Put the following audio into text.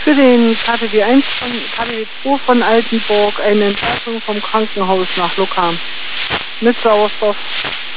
Für den KTW 2 von Altenburg eine Entlassung vom Krankenhaus nach Lokam mit Sauerstoff.